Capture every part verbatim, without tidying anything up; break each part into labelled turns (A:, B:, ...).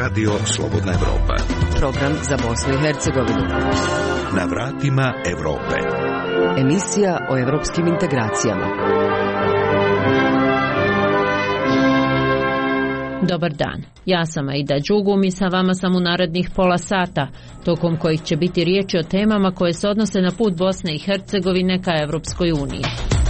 A: Radio Slobodna Evropa.
B: Program za Bosnu i Hercegovinu.
A: Na vratima Evrope.
B: Emisija o evropskim integracijama.
C: Dobar dan, ja sam Aida Đugum i sa vama sam u narednih pola sata, tokom kojih će biti riječi o temama koje se odnose na put Bosne i Hercegovine ka Evropskoj uniji.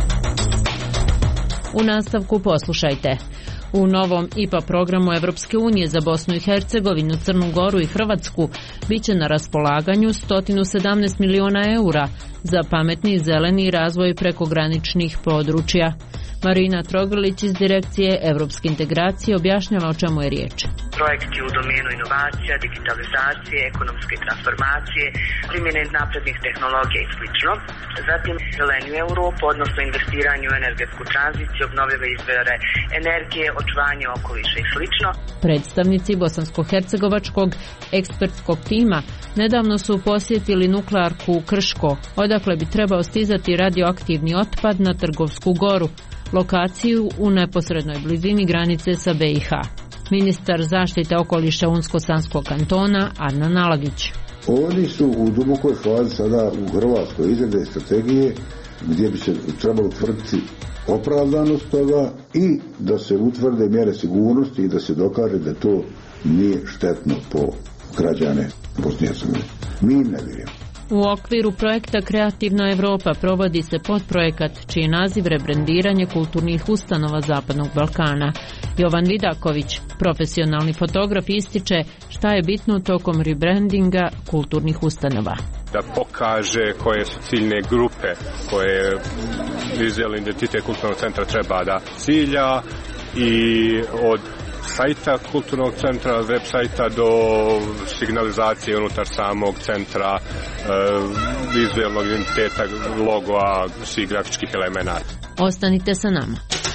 C: U nastavku poslušajte. U novom I P A programu Evropske unije za Bosnu i Hercegovinu, Crnu Goru i Hrvatsku bit će na raspolaganju sto sedamnaest miliona eura za pametni zeleni razvoj prekograničnih područja. Marina Trogrlić iz Direkcije Evropske integracije objašnjava o čemu je riječ.
D: Projekti u domenu inovacija, digitalizacije, ekonomske transformacije, primjene naprednih tehnologija i sl. Zatim zeleniju Europu, odnosno investiranje u energetsku tranziciju, obnovljive izvore energije, očuvanje okoliša i sl.
C: Predstavnici bosansko-hercegovačkog ekspertskog tima nedavno su posjetili nuklearku u Krško, odakle bi trebao stizati radioaktivni otpad na Trgovsku goru, lokaciju u neposrednoj blizini granice sa B i H. Ministar zaštite okoliša Unsko-Sanskog kantona Adnan Alagić.
E: Oni su u dubokoj fazi sada u Hrvatskoj izrade strategije gdje bi se trebalo utvrditi opravdanost toga i da se utvrde mjere sigurnosti i da se dokaže da to nije štetno po građane Bosne i Hercegovine. Mi ne vjerujemo.
C: U okviru projekta Kreativna Evropa provodi se podprojekat čiji je naziv rebrendiranje kulturnih ustanova Zapadnog Balkana. Jovan Vidaković, profesionalni fotograf, ističe šta je bitno tokom rebrandinga kulturnih ustanova.
F: Da pokaže koje su ciljne grupe koje vizualni identitet kulturnog centra treba da cilja i od sajta kulturnog centra, web sajta do signalizacije unutar samog centra, e, vizualnog identiteta, logoa, svih grafičkih elemenata.
C: Ostanite sa nama.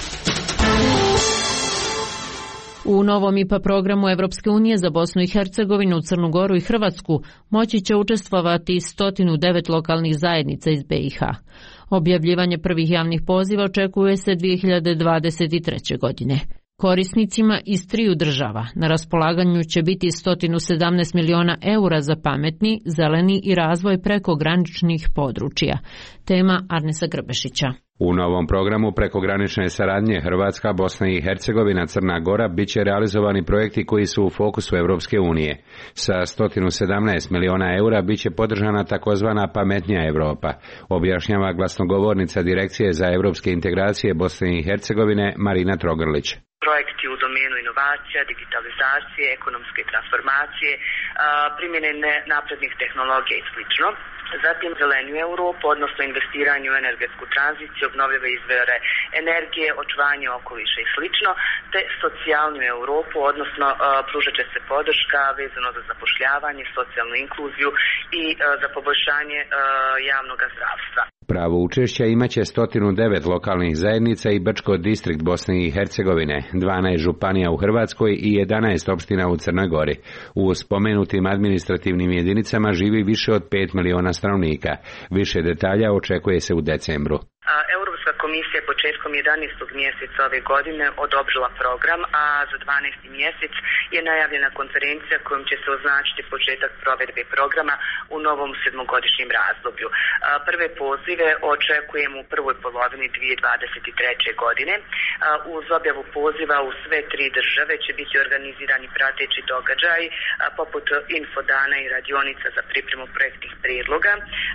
C: U novom I P A programu Evropske unije za Bosnu i Hercegovinu, Crnu Goru i Hrvatsku moći će učestvovati sto devet lokalnih zajednica iz B i H. Objavljivanje prvih javnih poziva očekuje se dvije hiljade dvadeset treće. godine. Korisnicima iz triju država na raspolaganju će biti sto sedamnaest miliona eura za pametni, zeleni i razvoj prekograničnih područja. Tema Arnesa Grbešića.
G: U novom programu prekogranične saradnje Hrvatska, Bosna i Hercegovina, Crna Gora bit će realizovani projekti koji su u fokusu Evropske unije. Sa sto sedamnaest miliona eura bit će podržana takozvana pametnija Evropa, objašnjava glasnogovornica Direkcije za evropske integracije Bosne i Hercegovine Marina Trogrlić.
D: Projekti u domenu inovacija, digitalizacije, ekonomske transformacije, primjene naprednih tehnologija i sl. Zatim zeleniju Europu, odnosno investiranje u energetsku tranziciju, obnovljive izvore energije, očuvanje okoliša i sl. Te socijalnu Europu, odnosno pružat će se podrška vezano za zapošljavanje, socijalnu inkluziju i za poboljšanje javnog zdravstva.
G: Pravo učešća imaće sto devet lokalnih zajednica i Brčko distrikt Bosne i Hercegovine, dvanaest županija u Hrvatskoj i jedanaest opština u Crnoj Gori. U spomenutim administrativnim jedinicama živi više od pet miliona stanovnika. Više detalja očekuje se u decembru.
D: Europska komisija je početkom jedanaestog mjeseca ove godine odobrila program, a za dvanaesti mjesec je najavljena konferencija kojom će se označiti početak provedbe programa u novom sedmogodišnjem razdoblju. Prve pozive očekujemo u prvoj polovini dvije hiljade dvadeset treće. godine. Uz objavu poziva u sve tri države će biti organizirani prateći događaj poput infodana i radionica za pripremu projektnih prijedloga.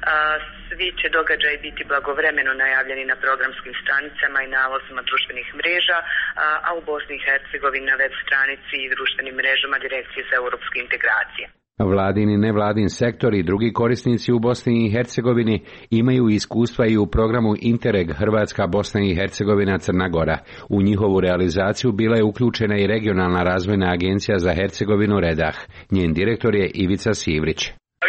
D: Svi će događaji biti blagovremeno najavljeni na programskim stranicama i nalozima društvenih mreža, a u Bosni i Hercegovini na web stranici i društvenim mrežama Direkcije za europske integracije.
G: Vladin i nevladin sektor i drugi korisnici u Bosni i Hercegovini imaju iskustva i u programu Interreg Hrvatska, Bosna i Hercegovina, Crna Gora. U njihovu realizaciju bila je uključena i regionalna razvojna agencija za Hercegovinu Redah. Njen direktor je Ivica Sivrić.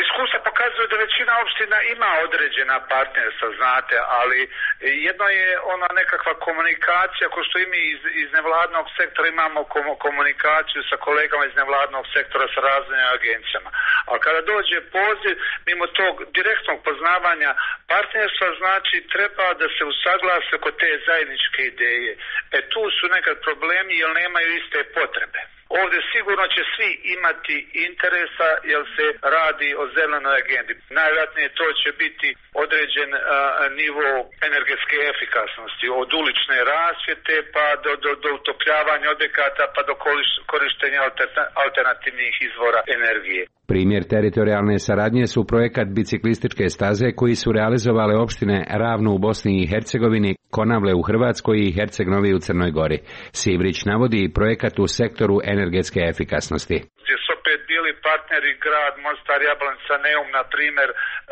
H: Opština ima određena partnerstva, znate, ali jedno je ona nekakva komunikacija, ko što i mi iz, iz nevladnog sektora imamo komunikaciju sa kolegama iz nevladnog sektora, sa razvojnim agencijama. A kada dođe poziv, mimo tog direktnog poznavanja partnerstva, znači treba da se usaglase oko te zajedničke ideje. E tu su nekad problemi jer nemaju iste potrebe. Ovdje sigurno će svi imati interesa jer se radi o zelenoj agendi. Najvjerojatnije to će biti određen a, nivo energetske efikasnosti, od ulične rasvjete pa do, do, do utopljavanja objekata pa do korištenja alternativnih izvora energije.
G: Primjer teritorijalne saradnje su projekat biciklističke staze koji su realizovale opštine Ravno u Bosni i Hercegovini, Konavle u Hrvatskoj i Herceg Novi u Crnoj Gori. Sivrić navodi i projekat u sektoru energetske efikasnosti.
H: Gdje su opet bili partneri grad Mostar, Jablanica, Neum, na primjer,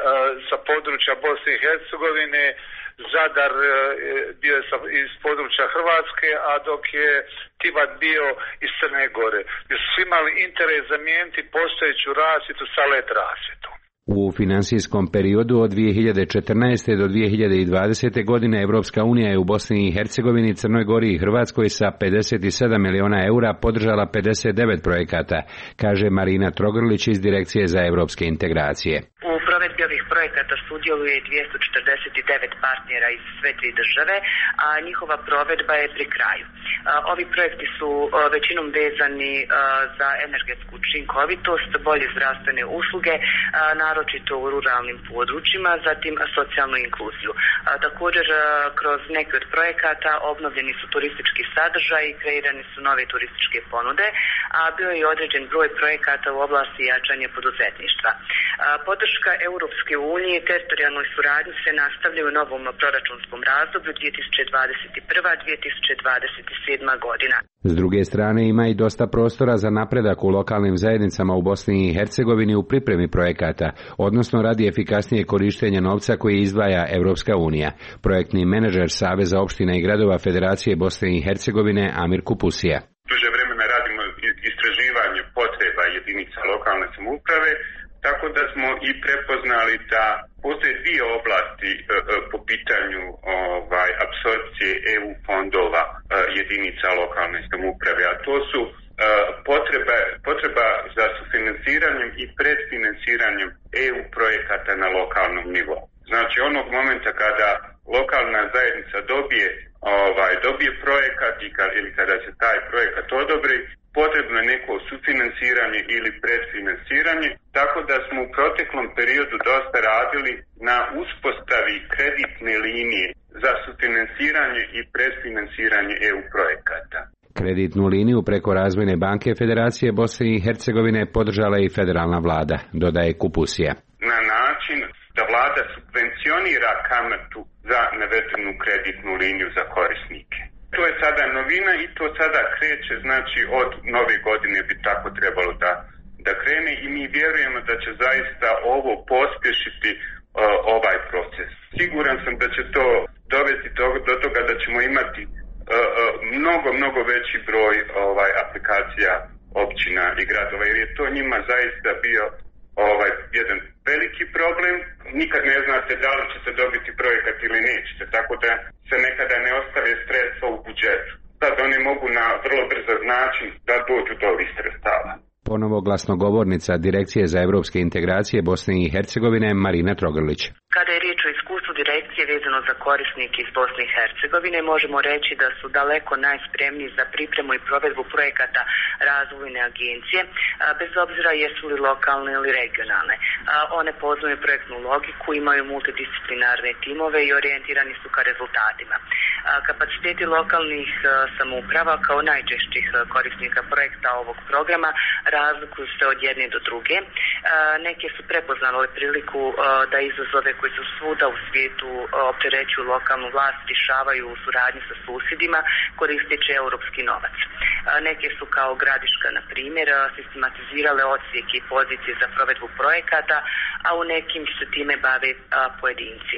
H: sa područja Bosne i Hercegovine, Zadar bio je iz područja Hrvatske, a dok je Tivat bio iz Crne Gore. Gdje su imali interes zamijeniti postojeću rasvjetu sa L E D rasvjetom.
G: U financijskom periodu od dvije hiljade četrnaeste do dvije hiljade dvadesete godine Evropska unija je u Bosni i Hercegovini, Crnoj Gori i Hrvatskoj sa pedeset sedam miliona eura podržala pedeset devet projekata, kaže Marina Trogrlić iz Direkcije za evropske integracije.
D: U provedbi ovih projekata sudjeluje dvjesto četrdeset devet partnera iz sve tri države, a njihova provedba je pri kraju. Ovi projekti su većinom vezani za energetsku učinkovitost, bolje zdravstvene usluge, naročito u ruralnim područjima, zatim socijalnu inkluziju. Također, kroz neke od projekata obnovljeni su turistički sadržaji i kreirane su nove turističke ponude, a bio je određen broj projekata u oblasti jačanja poduzetništva. Podrška Europske unije teritorijalnoj suradnji se nastavlja u novom proračunskom razdoblju dvije tisuće dvadeset prva do dvije tisuće dvadeset sedma godina.
G: S druge strane ima i dosta prostora za napredak u lokalnim zajednicama u Bosni i Hercegovini u pripremi projekata, odnosno radi efikasnije korištenja novca koji izdvaja Evropska unija. Projektni menadžer Saveza opština i gradova Federacije Bosne i Hercegovine Amir Kupusija.
I: Duže vremena radimo istraživanje potreba jedinica lokalne samouprave, tako da smo i prepoznali da postoje dvije oblasti e, po pitanju ovaj, apsorpcije E U fondova e, jedinica lokalne samouprave, a to su e, potreba, potreba za sufinanciranjem i predfinanciranjem E U projekata na lokalnom nivou. Znači onog momenta kada lokalna zajednica dobije, ovaj, dobije projekat i kad, ili kada se taj projekat odobri, potrebno je neko sufinanciranje ili predfinanciranje, tako da smo u proteklom periodu dosta radili na uspostavi kreditne linije za sufinanciranje i predfinanciranje E U projekata.
G: Kreditnu liniju preko Razvojne banke Federacije Bosne i Hercegovine podržala i federalna vlada, dodaje Kupusija.
I: Na način da vlada subvencionira kamatu za navedenu kreditnu liniju za korisnike. To je sada novina i to sada kreće, znači od nove godine bi tako trebalo da, da krene i mi vjerujemo da će zaista ovo pospješiti uh, ovaj proces. Siguran sam da će to dovesti do, do toga da ćemo imati uh, uh, mnogo, mnogo veći broj ovaj, aplikacija općina i gradova, jer je to njima zaista bio ovaj, jedan veliki problem. Nikad ne znate da li ćete dobiti projekat ili nećete, tako da se nekada ne ostave sredstva u budžetu. Sad oni mogu na vrlo brzo način da dođu do ovih sredstava.
G: Ponovo glasnogovornica Direkcije za evropske integracije Bosne i Hercegovine Marina Trogrlić.
D: Kada je riječ o iskustvu direkcije vezano za korisnike iz Bosne i Hercegovine, možemo reći da su daleko najspremniji za pripremu i provedbu projekata razvojne agencije, bez obzira jesu li lokalne ili regionalne. One poznaju projektnu logiku, imaju multidisciplinarne timove i orijentirani su ka rezultatima. Kapaciteti lokalnih samouprava kao najčešćih korisnika projekta ovog programa razlikuju se od jedne do druge. Neke su prepoznale priliku da izazove koji su svuda u svijetu opterećuju lokalnu vlast rješavaju u suradnji sa susjedima koristeći europski novac. Neke su kao Gradiška, na primjer, sistematizirale odsjeke i pozicije za provedbu projekata, a u nekim se time bave pojedinci.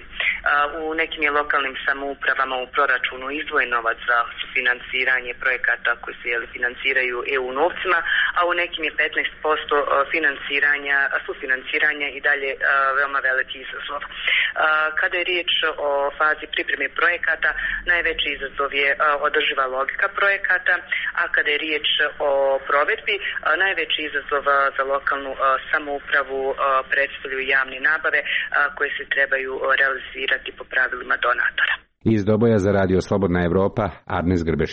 D: U nekim je lokalnim samoupravama u proračunu izdvojen novac za sufinanciranje projekata koji se jeli, financiraju E U novcima, a u nekim je petnaest posto financiranja, sufinanciranja i dalje veoma veliki izazov. Kada je riječ o fazi pripreme projekata, najveći izazov je održiva logika projekata, a kada je riječ o provedbi, najveći izazov za lokalnu samoupravu predstavljaju javne nabave koje se trebaju realizirati po pravilima donatora.
G: Iz Doboja za Radio Slobodna Evropa, Arnes Grbešić.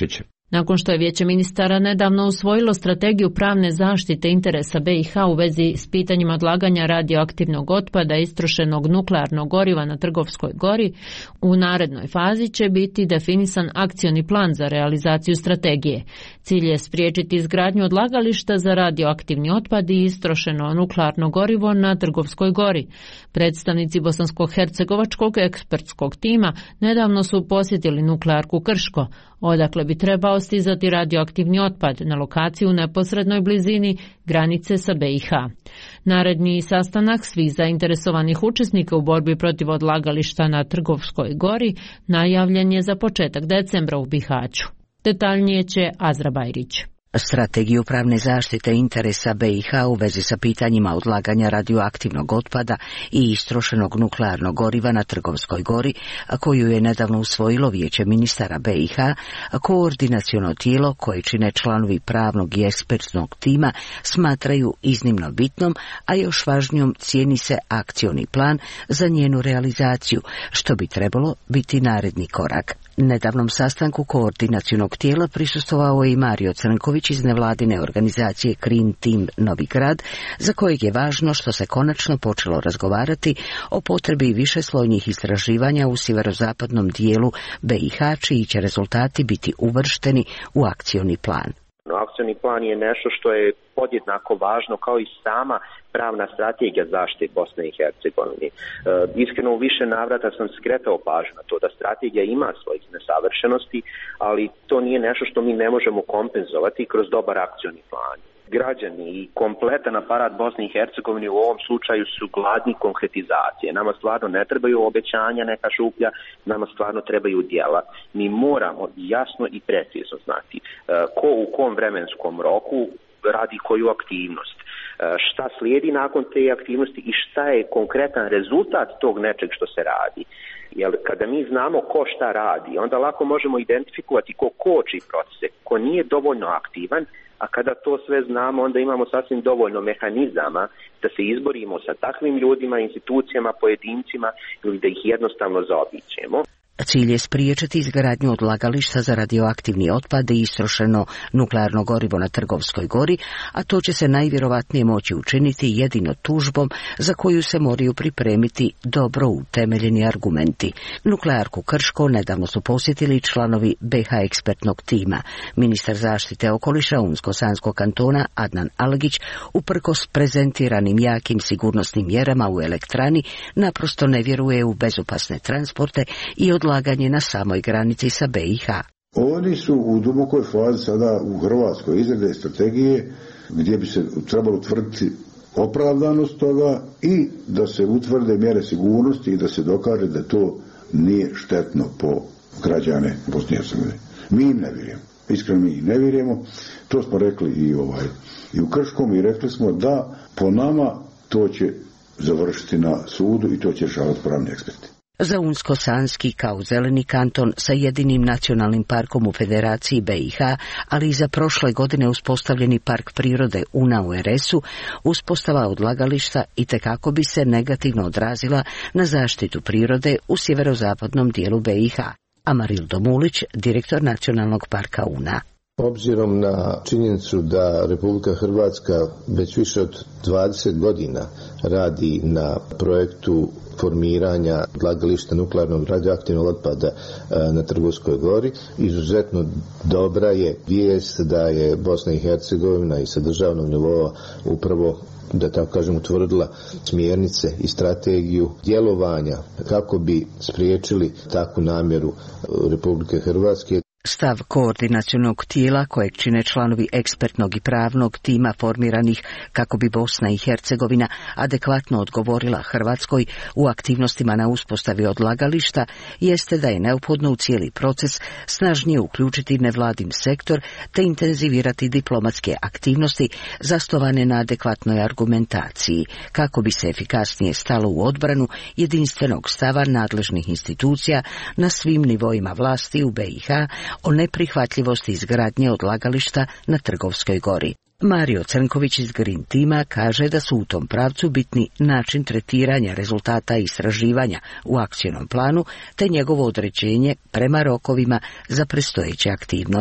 C: Nakon što je Vijeće ministara nedavno usvojilo strategiju pravne zaštite interesa B i H u vezi s pitanjima odlaganja radioaktivnog otpada i istrošenog nuklearnog goriva na Trgovskoj gori, u narednoj fazi će biti definisan akcioni plan za realizaciju strategije. Cilj je spriječiti izgradnju odlagališta za radioaktivni otpad i istrošeno nuklearno gorivo na Trgovskoj gori. Predstavnici bosansko-hercegovačkog ekspertskog tima nedavno su posjetili nuklearku Krško, odakle bi trebao stizati radioaktivni otpad na lokaciju u neposrednoj blizini granice sa B i H. Naredni sastanak svih zainteresovanih učesnika u borbi protiv odlagališta na Trgovskoj gori najavljen je za početak decembra u Bihaću. Detaljnije će Azra Bajrić.
J: Strategiju pravne zaštite interesa B i H u vezi sa pitanjima odlaganja radioaktivnog otpada i istrošenog nuklearnog goriva na Trgovskoj gori, koju je nedavno usvojilo Vijeće ministara B i H, koordinaciono tijelo koje čine članovi pravnog i ekspertnog tima, smatraju iznimno bitnom, a još važnijom cijeni se akcioni plan za njenu realizaciju, što bi trebalo biti naredni korak. Nedavnom sastanku koordinacionog tijela prisustvovao je i Mario Crnković iz nevladine organizacije Green Team Novi Grad, za kojeg je važno što se konačno počelo razgovarati o potrebi višeslojnih istraživanja u sjeverozapadnom dijelu B i H, čiji će rezultati biti uvršteni u akcioni plan.
K: Akcioni plan je nešto što je podjednako važno kao i sama pravna strategija zaštite Bosne i Hercegovine. E, iskreno u više navrata sam skretao pažnju na to da strategija ima svojih nesavršenosti, ali to nije nešto što mi ne možemo kompenzovati kroz dobar akcioni plan. Građani i kompletan aparat Bosne i Hercegovine u ovom slučaju su gladni konkretizacije. Nama stvarno ne trebaju obećanja, neka šuplja, nama stvarno trebaju djela. Mi moramo jasno i precizno znati e, ko u kom vremenskom roku radi koju aktivnost, e, šta slijedi nakon te aktivnosti i šta je konkretan rezultat tog nečeg što se radi. Jer kada mi znamo ko šta radi, onda lako možemo identifikovati ko koči procese, ko nije dovoljno aktivan, a kada to sve znamo, onda imamo sasvim dovoljno mehanizama da se izborimo sa takvim ljudima, institucijama, pojedincima ili da ih jednostavno zaobiđemo.
J: Cilj je spriječiti izgradnju odlagališta za radioaktivni otpad i istrošeno nuklearno gorivo na Trgovskoj gori, a to će se najvjerovatnije moći učiniti jedino tužbom za koju se moraju pripremiti dobro utemeljeni argumenti. Nuklearku Krško nedavno su posjetili članovi B H ekspertnog tima. Ministar zaštite okoliša Unsko-Sanskog kantona Adnan Algić, uprkos prezentiranim jakim sigurnosnim mjerama u elektrani, naprosto ne vjeruje u bezopasne transporte i odlagališta odlaganje na samoj granici sa B i H.
E: Oni su u dubokoj fazi sada u Hrvatskoj izrade strategije gdje bi se trebalo utvrditi opravdanost toga i da se utvrde mjere sigurnosti i da se dokaže da to nije štetno po građane Bosne i Hercegovine. Mi im ne vjerujemo. Iskreno mi im ne vjerujemo. To smo rekli i, ovaj, i u Krškom i rekli smo da po nama to će završiti na sudu i to će rješavati pravni eksperti.
J: Za Unsko-Sanski kao zeleni kanton sa jedinim nacionalnim parkom u Federaciji B i H, ali i za prošle godine uspostavljeni park prirode Una u R S-u, uspostava odlagališta itekako bi se negativno odrazila na zaštitu prirode u sjeverozapadnom dijelu B i H. Amarildo Mulić, direktor Nacionalnog parka Una.
L: Obzirom na činjenicu da Republika Hrvatska već više od dvadeset godina radi na projektu formiranja odlagališta nuklearnog radioaktivnog otpada na Trgovskoj gori, izuzetno dobra je vijest da je Bosna i Hercegovina i sa državnog nivoa upravo, da tako kažem, utvrdila smjernice i strategiju djelovanja kako bi spriječili takvu namjeru Republike Hrvatske.
J: Stav koordinacionog tijela kojeg čine članovi ekspertnog i pravnog tima formiranih kako bi Bosna i Hercegovina adekvatno odgovorila Hrvatskoj u aktivnostima na uspostavi odlagališta jeste da je neophodno u cijeli proces snažnije uključiti nevladin sektor te intenzivirati diplomatske aktivnosti zasnovane na adekvatnoj argumentaciji kako bi se efikasnije stalo u odbranu jedinstvenog stava nadležnih institucija na svim nivoima vlasti u B i H o neprihvatljivosti izgradnje odlagališta na Trgovskoj gori. Mario Crnković iz Green Tima kaže da su u tom pravcu bitni način tretiranja rezultata istraživanja u akcijnom planu te njegovo određenje prema rokovima za predstojeće aktivnosti.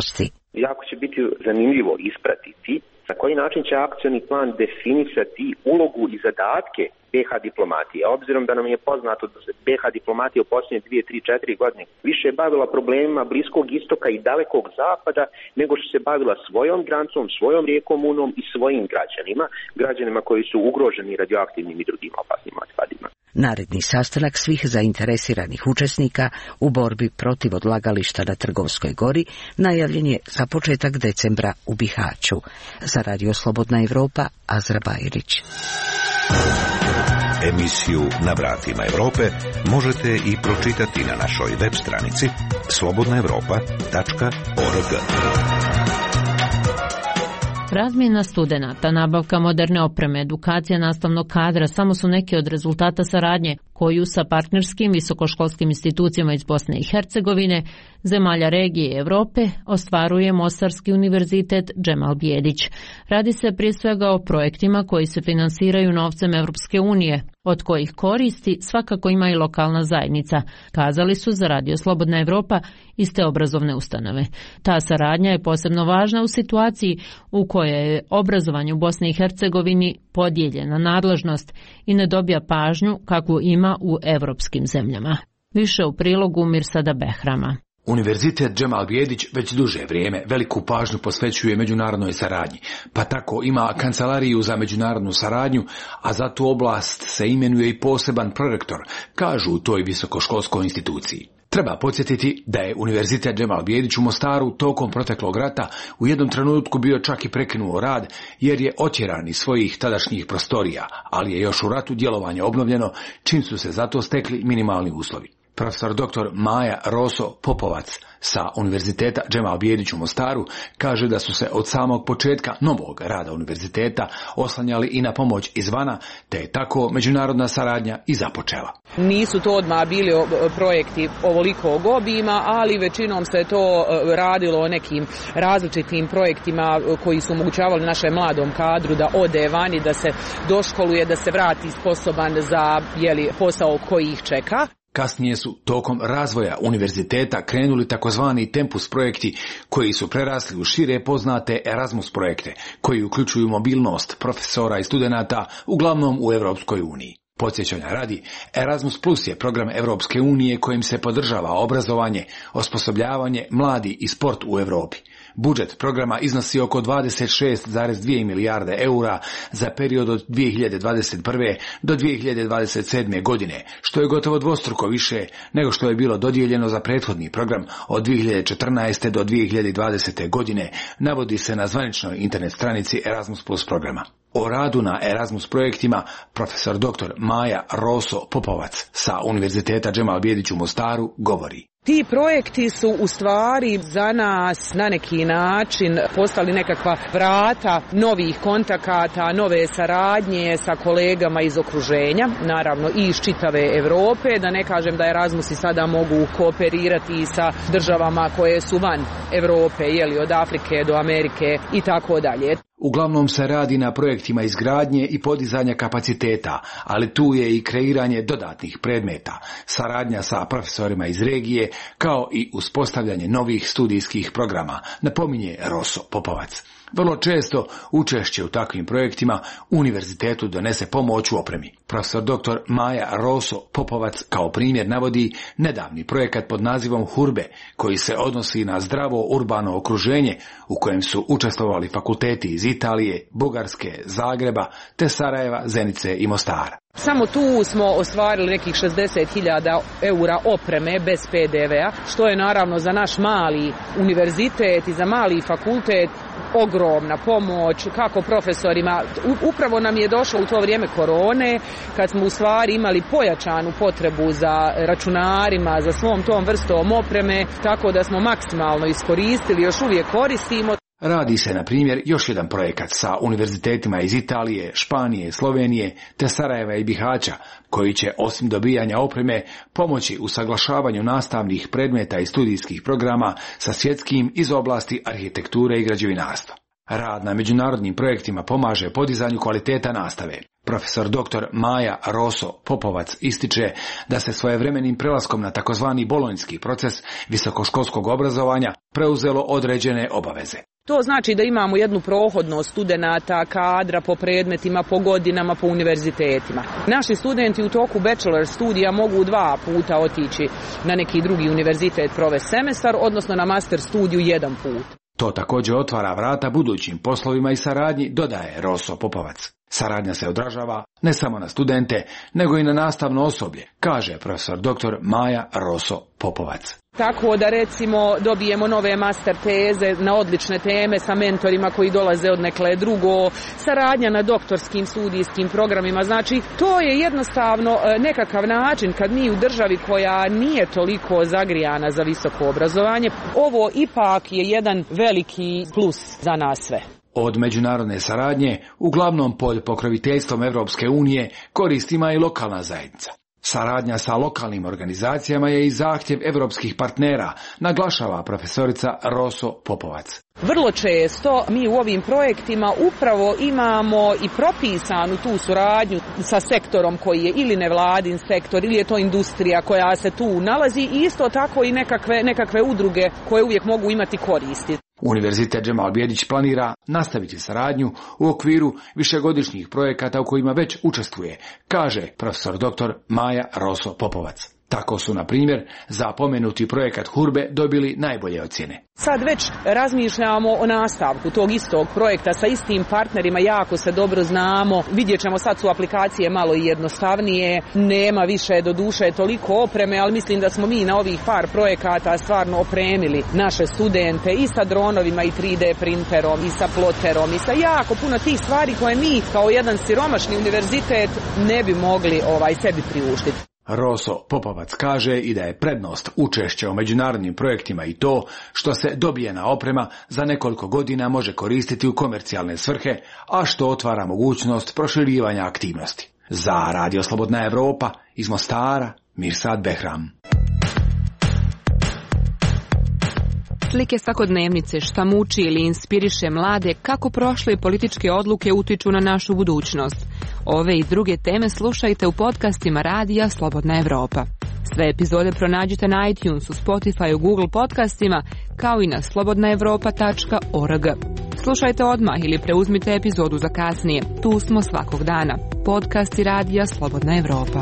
K: Jako će biti zanimljivo ispratiti na koji način će akcioni plan definisati ulogu i zadatke be ha diplomatije. A obzirom da nam je poznato da se be ha diplomatija u posljednje dvije, tri, četiri godine više bavila problemima Bliskog istoka i Dalekog zapada nego što se bavila svojom granicom, svojom rijekom Unom i svojim građanima, građanima koji su ugroženi radioaktivnim i drugim opasnim otpadima.
J: Naredni sastanak svih zainteresiranih učesnika u borbi protiv odlagališta na Trgovskoj gori najavljen je za početak decembra u Bihaću. Za Radio Slobodna Evropa, Azra Bajrić.
A: Emisiju Na vratima Evrope možete i pročitati na našoj web stranici slobodna evropa tačka org.
C: Razmjena studenata, nabavka moderne opreme, edukacija nastavnog kadra samo su neki od rezultata saradnje koju sa partnerskim visokoškolskim institucijama iz Bosne i Hercegovine, zemalja regije i Evrope, ostvaruje Mostarski univerzitet Džemal Bijedić. Radi se prije svega o projektima koji se finansiraju novcem Evropske unije, od kojih koristi svakako ima i lokalna zajednica, kazali su za Radio Slobodna Evropa iz te obrazovne ustanove. Ta saradnja je posebno važna u situaciji u kojoj je obrazovanje u Bosni i Hercegovini podijeljena nadležnost i ne dobija pažnju kakvu ima u evropskim zemljama. Više u prilogu Mirsada Behrama.
M: Univerzitet Džemal Bijedić već duže vrijeme veliku pažnju posvećuje međunarodnoj saradnji, pa tako ima kancelariju za međunarodnu saradnju, a za tu oblast se imenuje i poseban prorektor, kažu u toj visokoškolskoj instituciji. Treba podsjetiti da je Univerzitet Džemal Bijedić u Mostaru tokom proteklog rata u jednom trenutku bio čak i prekinuo rad jer je otjeran iz svojih tadašnjih prostorija, ali je još u ratu djelovanje obnovljeno čim su se zato stekli minimalni uslovi. Profesor doktor Maja Roso Popovac sa Univerziteta Džemal Bijedić u Mostaru kaže da su se od samog početka novog rada univerziteta oslanjali i na pomoć izvana, te je tako međunarodna saradnja i započela.
N: Nisu to odmah bili projekti ovolikog obima, ali većinom se to radilo o nekim različitim projektima koji su omogućavali našem mladom kadru da ode vani, da se doškoluje, da se vrati sposoban za jeli, posao koji ih čeka.
M: Kasnije su tokom razvoja univerziteta krenuli takozvani Tempus projekti koji su prerasli u šire poznate Erasmus projekte koji uključuju mobilnost profesora i studenata uglavnom u Europskoj uniji. Podsjećanja radi, Erasmus Plus je program Europske unije kojim se podržava obrazovanje, osposobljavanje, mladi i sport u Europi. Budžet programa iznosi oko dvadeset šest zarez dvije milijarde eura za period od dvije hiljade dvadeset prve do dvije hiljade dvadeset sedme godine, što je gotovo dvostruko više nego što je bilo dodijeljeno za prethodni program od dvije hiljade četrnaeste do dvije hiljade dvadesete godine, navodi se na zvaničnoj internet stranici Erasmus Plus programa. O radu na Erasmus projektima profesor doktor Maja Roso Popovac sa Univerziteta Džemal Bijedić u Mostaru govori.
N: Ti projekti su u stvari za nas na neki način postali nekakva vrata novih kontakata, nove saradnje sa kolegama iz okruženja, naravno i iz čitave Europe, da ne kažem da Erasmusi sada mogu kooperirati sa državama koje su van Europe, jeli od Afrike do Amerike i tako dalje.
M: Uglavnom se radi na projektima izgradnje i podizanja kapaciteta, ali tu je i kreiranje dodatnih predmeta, saradnja sa profesorima iz regije, kao i uspostavljanje novih studijskih programa, napominje Roso Popovac. Vrlo često učešće u takvim projektima univerzitetu donese pomoć u opremi. Profesor doktor Maja Roso Popovac kao primjer navodi nedavni projekat pod nazivom Hurbe, koji se odnosi na zdravo urbano okruženje u kojem su učestvovali fakulteti iz Italije, Bugarske, Zagreba, te Sarajeva, Zenice i Mostara.
N: Samo tu smo ostvarili nekih šezdeset hiljada eura opreme bez pe de ve a, što je naravno za naš mali univerzitet i za mali fakultet ogromna pomoć, kako profesorima. Upravo nam je došlo u to vrijeme korone, kad smo u stvari imali pojačanu potrebu za računarima, za svom tom vrstom opreme, tako da smo maksimalno iskoristili, još uvijek koristimo.
M: Radi se, na primjer, još jedan projekat sa univerzitetima iz Italije, Španije, Slovenije, te Sarajeva i Bihaća, koji će, osim dobijanja opreme, pomoći u saglašavanju nastavnih predmeta i studijskih programa sa svjetskim iz oblasti arhitekture i građevinarstva. Rad na međunarodnim projektima pomaže podizanju kvaliteta nastave. Profesor doktor Maja Roso Popovac ističe da se svojevremenim prelaskom na takozvani bolonjski proces visokoškolskog obrazovanja preuzelo određene obaveze.
N: To znači da imamo jednu prohodnost studenata, kadra po predmetima, po godinama, po univerzitetima. Naši studenti u toku bachelor studija mogu dva puta otići na neki drugi univerzitet provesti semestar, odnosno na master studiju jedan put.
M: To također otvara vrata budućim poslovima i saradnji, dodaje Roso Popovac. Saradnja se odražava ne samo na studente, nego i na nastavno osoblje, kaže profesor doktor Maja Roso Popovac.
N: Tako da recimo dobijemo nove master teze na odlične teme sa mentorima koji dolaze od nekle drugo, saradnja na doktorskim studijskim programima. Znači, to je jednostavno nekakav način kad mi u državi koja nije toliko zagrijana za visoko obrazovanje, ovo ipak je jedan veliki plus za nas sve.
M: Od međunarodne saradnje, uglavnom pod pokroviteljstvom Europske unije, koristi ima i lokalna zajednica. Saradnja sa lokalnim organizacijama je i zahtjev europskih partnera, naglašava profesorica Roso Popovac.
N: Vrlo često mi u ovim projektima upravo imamo i propisanu tu suradnju sa sektorom koji je ili nevladin sektor ili je to industrija koja se tu nalazi i isto tako i nekakve, nekakve udruge koje uvijek mogu imati koristi.
M: Univerzitet Džemal Bijedić planira nastaviti saradnju u okviru višegodišnjih projekata u kojima već učestvuje, kaže profesor doktor Maja Roso Popovac. Tako su, na primjer, za pomenuti projekat Hurbe dobili najbolje ocjene.
N: Sad već razmišljamo o nastavku tog istog projekta sa istim partnerima, jako se dobro znamo. Vidjet ćemo, sad su aplikacije malo i jednostavnije, nema više do duše toliko opreme, ali mislim da smo mi na ovih par projekata stvarno opremili naše studente i sa dronovima i tri D printerom i sa ploterom i sa jako puno tih stvari koje mi kao jedan siromašni univerzitet ne bi mogli ovaj sebi priuštiti.
M: Roso Popovac kaže i da je prednost učešća u međunarodnim projektima i to što se dobijena oprema za nekoliko godina može koristiti u komercijalne svrhe, a što otvara mogućnost proširivanja aktivnosti. Za Radio Slobodna Evropa iz Mostara, Mirsad Behram.
O: Slike svakodnevnice šta muči ili inspiriše mlade kako prošle političke odluke utiču na našu budućnost. Ove i druge teme slušajte u podcastima Radija Slobodna Evropa. Sve epizode pronađite na iTunesu, Spotifyu, Google podcastima, kao i na slobodna evropa tačka org. Slušajte odmah ili preuzmite epizodu za kasnije. Tu smo svakog dana. Podcasti Radija Slobodna Evropa.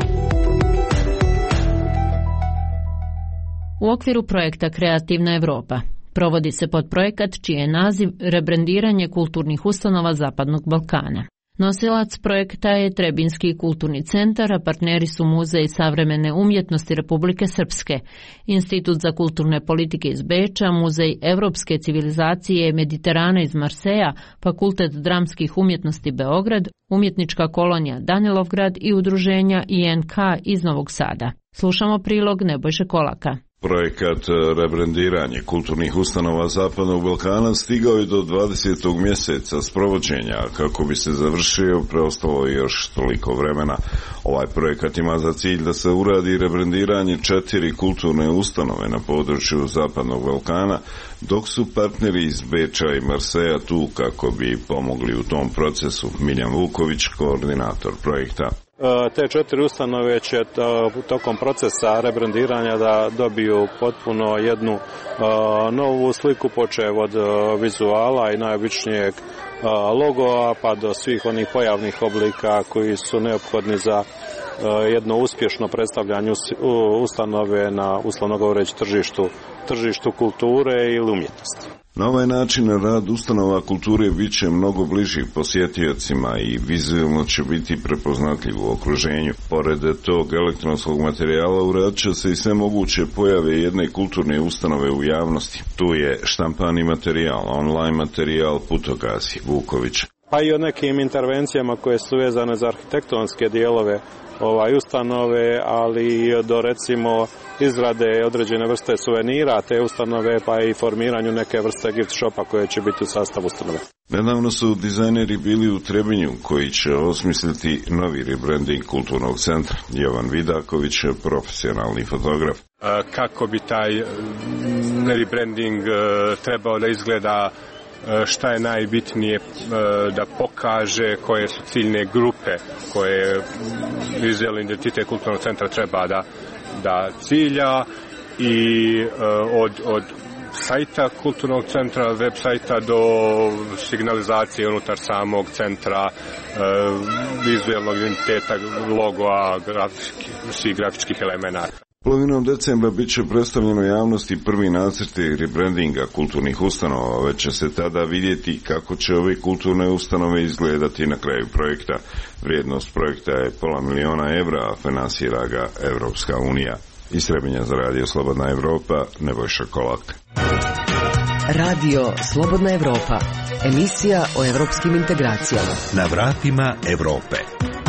C: U okviru projekta Kreativna Evropa provodi se podprojekat čiji je naziv Rebrendiranje kulturnih ustanova Zapadnog Balkana. Nosilac projekta je Trebinski kulturni centar, a partneri su Muzej savremene umjetnosti Republike Srpske, Institut za kulturne politike iz Beča, Muzej evropske civilizacije Mediterana iz Marseja, Fakultet dramskih umjetnosti Beograd, Umjetnička kolonija Danilovgrad i udruženja I N K iz Novog Sada. Slušamo prilog Nebojše Kolaka.
P: Projekat rebrendiranje kulturnih ustanova Zapadnog Balkana stigao je do dvadesetog mjeseca sprovođenja. Kako bi se završio, preostalo je još toliko vremena. Ovaj projekat ima za cilj da se uradi rebrendiranje četiri kulturne ustanove na području Zapadnog Balkana, dok su partneri iz Beča i Marseja tu kako bi pomogli u tom procesu. Miljan Vuković, koordinator projekta.
Q: Te četiri ustanove će tokom procesa rebrendiranja da dobiju potpuno jednu novu sliku, počev od vizuala i najobičnijeg logoa pa do svih onih pojavnih oblika koji su neophodni za jedno uspješno predstavljanje ustanove na, uslovno govoreći, tržištu, tržištu kulture ili umjetnosti.
P: Na ovaj način rad ustanova kulture bit će mnogo bliži posjetiocima i vizualno će biti prepoznatljiv u okruženju. Pored tog elektronskog materijala uradit će se i sve moguće pojave jedne kulturne ustanove u javnosti. Tu je štampani materijal, online materijal, putokazi. Vuković.
Q: Pa i o nekim intervencijama koje su vezane za arhitektonske dijelove ovaj ustanove, ali i do recimo izrade određene vrste suvenira te ustanove, pa i formiranju neke vrste gift shopa koje će biti u sastavu ustanove.
P: Nedavno su dizajneri bili u Trebinju koji će osmisliti novi rebranding kulturnog centra. Jovan Vidaković, profesionalni fotograf.
F: Kako bi taj rebranding trebao da izgleda šta je najbitnije da pokaže koje su ciljne grupe koje vizualni identitet kulturnog centra treba da, da cilja i od, od sajta kulturnog centra, web sajta do signalizacije unutar samog centra, vizualnog identiteta, logoa, grafičkih, svih grafičkih elemenata.
P: Polovinom decembra bit će predstavljeno javnosti prvi nacrti rebrandinga kulturnih ustanova, već će se tada vidjeti kako će ove kulturne ustanove izgledati na kraju projekta. Vrijednost projekta je pola miliona evra, a finansira ga Evropska unija. Iz Trebinja za Radio Slobodna Evropa, Nebojša Kolak.
B: Radio Slobodna Evropa, emisija o evropskim integracijama.
A: Na vratima Evrope.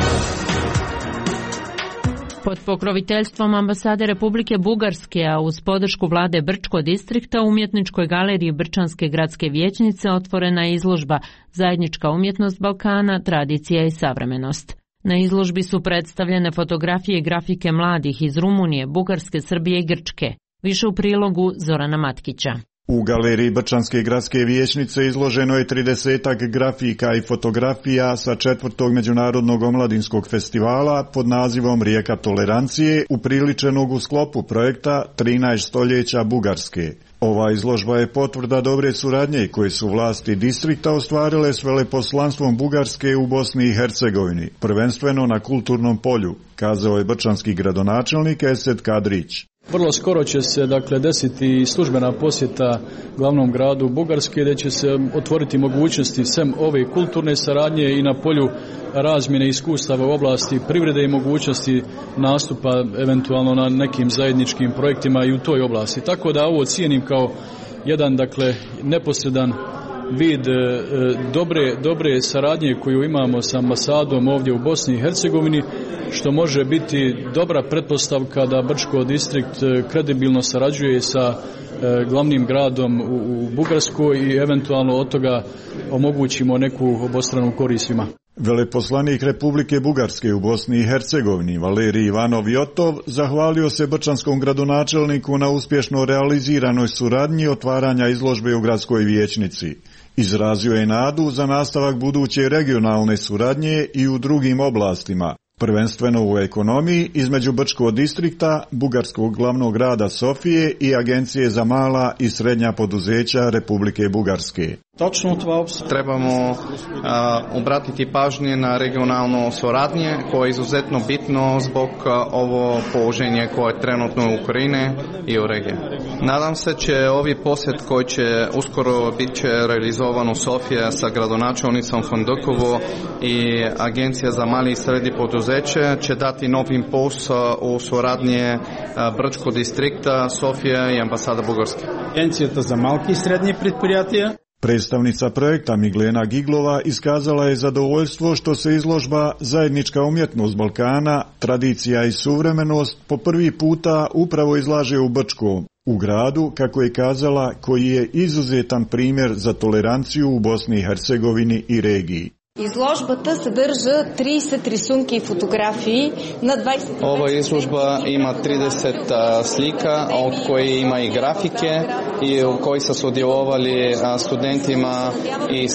C: Pod pokroviteljstvom ambasade Republike Bugarske, a uz podršku vlade Brčko distrikta, u umjetničkoj galeriji Brčanske gradske vijećnice otvorena je izložba Zajednička umjetnost Balkana, tradicija i savremenost. Na izložbi su predstavljene fotografije i grafike mladih iz Rumunije, Bugarske, Srbije i Grčke. Više u prilogu Zorana Matkića.
R: U galeriji Brčanske gradske vijećnice izloženo je tridesetak grafika i fotografija sa četvrtog međunarodnog omladinskog festivala pod nazivom Rijeka tolerancije, upriličenog u sklopu projekta trinaest stoljeća Bugarske. Ova izložba je potvrda dobre suradnje koje su vlasti distrikta ostvarile s veleposlanstvom Bugarske u Bosni i Hercegovini, prvenstveno na kulturnom polju, kazao je brčanski gradonačelnik Esed Kadrić.
S: Vrlo skoro će se dakle desiti službena posjeta glavnom gradu Bugarske, gdje će se otvoriti mogućnosti sem ove kulturne saradnje i na polju razmjene iskustava u oblasti privrede i mogućnosti nastupa eventualno na nekim zajedničkim projektima i u toj oblasti. Tako da ovo cijenim kao jedan dakle neposredan vid e, dobre, dobre saradnje koju imamo sa ambasadom ovdje u Bosni i Hercegovini, što može biti dobra pretpostavka da Brčko distrikt kredibilno sarađuje sa e, glavnim gradom u, u Bugarskoj i eventualno od toga omogućimo neku obostranu korist svima.
R: Veleposlanik Republike Bugarske u Bosni i Hercegovini Valerij Ivanov Jotov zahvalio se brčanskom gradonačelniku na uspješno realiziranoj suradnji otvaranja izložbe u gradskoj vijećnici. Izrazio je nadu za nastavak buduće regionalne suradnje i u drugim oblastima, prvenstveno u ekonomiji između Brčkog distrikta, bugarskog glavnog grada Sofije i Agencije za mala i srednja poduzeća Republike Bugarske.
T: Točno trebamo a, obratiti pažnje na regionalno suradnje koje je izuzetno bitno zbog a, ovo položenje koje je trenutno u Ukrajini i u regiji. Nadam se će ovi posjet koji će uskoro bit će realizovan u Sofiji sa gradonačelnicom Fondokovo i Agencija za mali i srednji poduzeće će dati novi impuls u suradnje Brčkog distrikta, Sofija i ambasada Bugarske.
U: Agencija za malki i srednji предприятия.
R: Predstavnica projekta Miglena Giglova iskazala je zadovoljstvo što se izložba Zajednička umjetnost Balkana, tradicija i suvremenost po prvi puta upravo izlaže u Brčkom, u gradu, kako je kazala, koji je izuzetan primjer za toleranciju u Bosni i Hercegovini i regiji.
V: Izložbата съдържа trideset рисунки и фотографии на двадесет.
T: Ova izložba ima trideset slika, od koje ima i grafike i u kojoj su sudjelovali studentima iz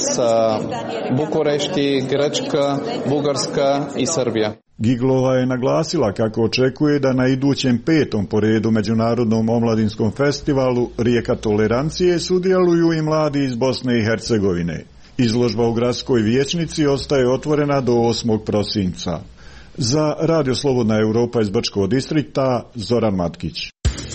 T: Bukurešti, Grčka, Bugarska i Srbija.
R: Giglova je naglasila kako očekuje da na idućem petom po redu Međunarodnom omladinskom festivalu Rijeka tolerancije sudjeluju i mladi iz Bosne i Hercegovine. Izložba u gradskoj vijećnici ostaje otvorena do osmog prosinca. Za Radio Slobodna Evropa iz Brčkog distrikta, Zoran Matkić.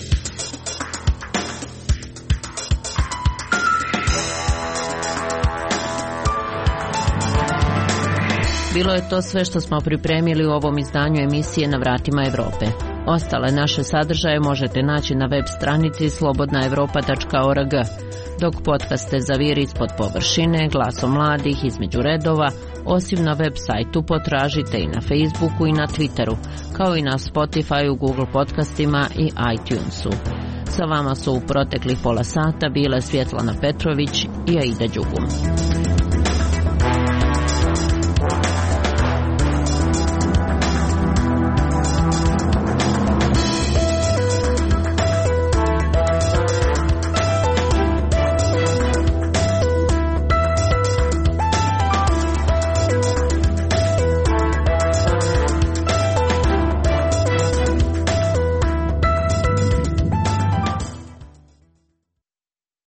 C: Bilo je to sve što smo pripremili u ovom izdanju emisije Na vratima Evrope. Ostale naše sadržaje možete naći na web stranici slobodna evropa tačka org. Dok podcaste Zaviri ispod površine, Glasom mladih, Između redova, osim na web sajtu potražite i na Facebooku i na Twitteru, kao i na Spotifyu, Google podcastima i iTunesu. Sa vama su u proteklih pola sata bile Svjetlana Petrović i Aida Đugum.